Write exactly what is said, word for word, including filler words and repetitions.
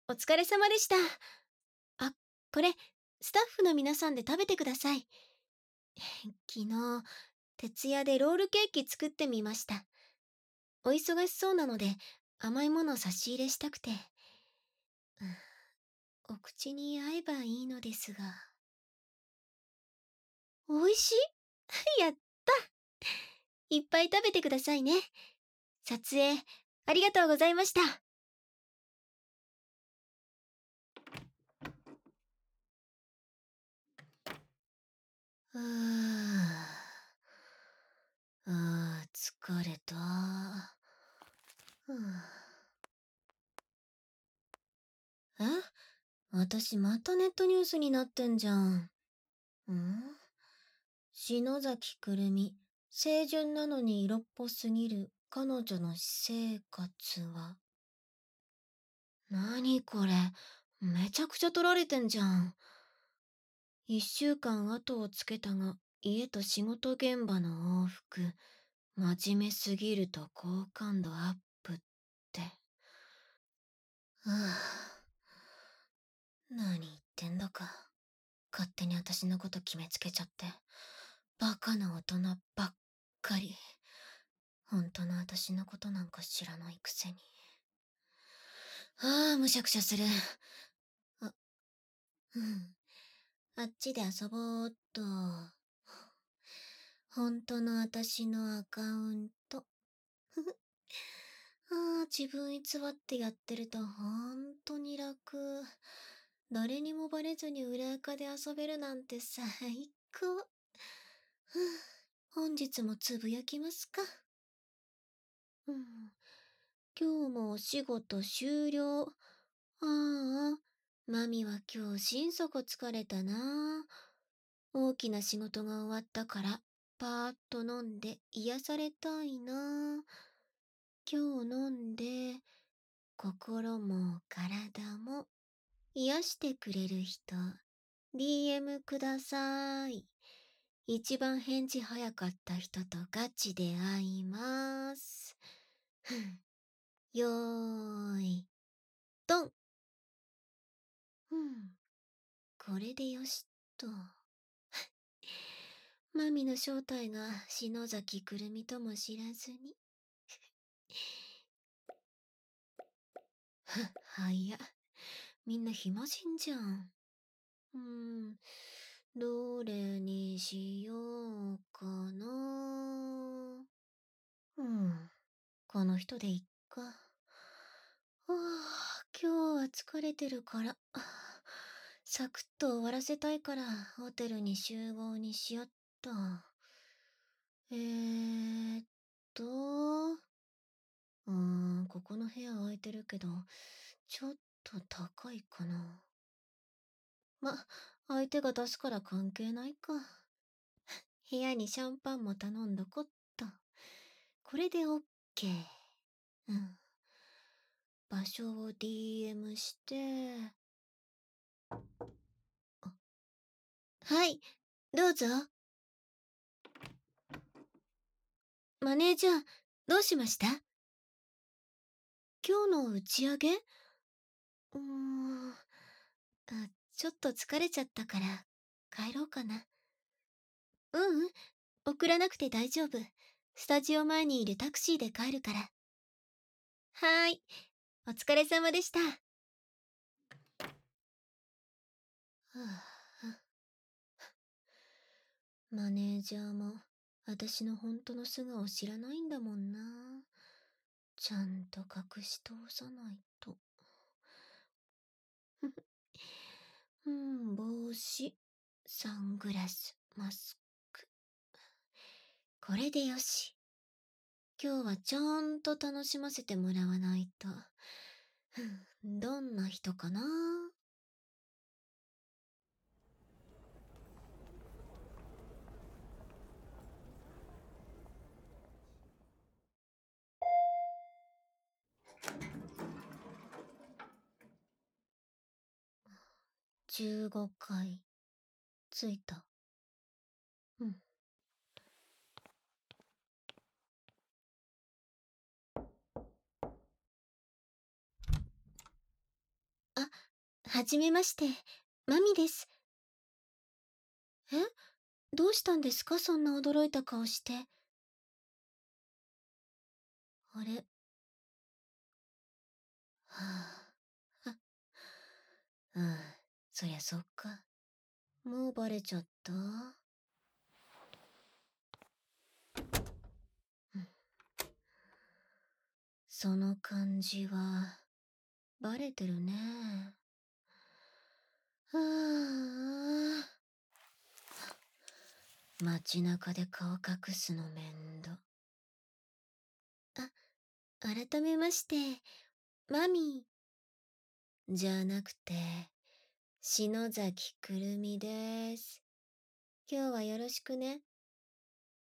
お疲れ様でした。あ、これ、スタッフの皆さんで食べてください。昨日、徹夜でロールケーキ作ってみました。お忙しそうなので、甘いものを差し入れしたくて。うん、お口に合えばいいのですが。おいしいやった。いっぱい食べてくださいね。撮影、ありがとうございました。うーあー、疲れた。ふぅえ、私またネットニュースになってんじゃん。ん篠崎くるみ、清純なのに色っぽすぎる彼女の私生活は。なにこれ、めちゃくちゃ撮られてんじゃん。一週間後をつけたが、家と仕事現場の往復。真面目すぎると好感度アップって。はぁ。何言ってんだか。勝手に私のこと決めつけちゃって。バカな大人ばっかり。本当の私のことなんか知らないくせに。ああ、むしゃくしゃする。あ、うん。あっちで遊ぼうっと。本当の私のアカウント。ふふ。ああ、自分偽ってやってるとほんとに楽。誰にもバレずに裏垢で遊べるなんて最高。ふぅ、本日もつぶやきますか。うん、今日もお仕事終了。ああ、マミは今日心底疲れたな。大きな仕事が終わったから、パーッと飲んで癒されたいな。今日飲んで、心も体も癒してくれる人、ディーエム ください。一番返事早かった人とガチで会います。ふん。よーい、ドン。うん。これでよしっと。マミの正体が篠崎くるみとも知らずに。は、早っ。みんな暇人じゃん。うーん。どれにしようかな。うん。この人でいっか。はあ、今日は疲れてるから、サクッと終わらせたいからホテルに集合にしよっと。えーっと、うーん、ここの部屋空いてるけど、ちょっと高いかな。ま、相手が出すから関係ないか。部屋にシャンパンも頼んどこっと。これでオッケー。うん。場所を ディーエム して、はい、どうぞ。マネージャー、どうしました？今日の打ち上げ？うーん、あ、ちょっと疲れちゃったから帰ろうかな。ううん、送らなくて大丈夫。スタジオ前にいるタクシーで帰るから。はーい、お疲れ様でした。はあ、マネージャーも私の本当の素顔知らないんだもんな。ちゃんと隠し通さないと。うん、帽子、サングラス、マスク。これでよし。今日はちゃんと楽しませてもらわないと。ふん、どんな人かな。じゅうごかい。着いた。うん。あ、 はじめまして、マミです。え、どうしたんですか、そんな驚いた顔して。あれ、はあ、あ、うん、そりゃそっか。もうバレちゃった？うん、その感じは、バレてるね。はあ、街中で顔隠すの面倒。あ、改めまして、マミーじゃなくて、篠崎くるみです。今日はよろしくね。